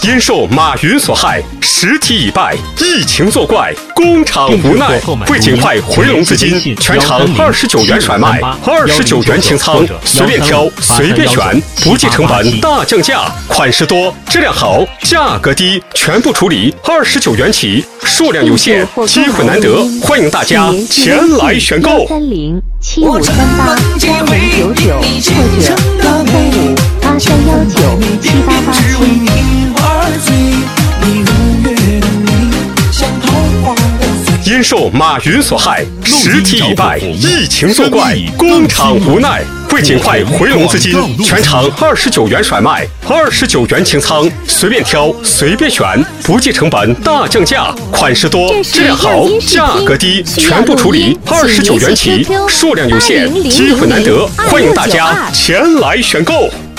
因受马云所害，实体已败，疫情作怪，工厂无奈，为尽快回笼资金，全场29元甩卖，29元清仓，随便挑，随便选，不计成本大降价，款式多，质量好，价格低，全部处理，29元起，数量有限，机会难得，欢迎大家前来选购。 13075381099或者1358319987871 因受马云所害，实体已败，疫情作怪，工厂无奈，为尽快回笼资金，全场29元甩卖，29元清仓，随便挑，随便选，不计成本大降价，款式多，质量好，价格低，全部处理，29元起，数量有限，机会难得，欢迎大家前来选购。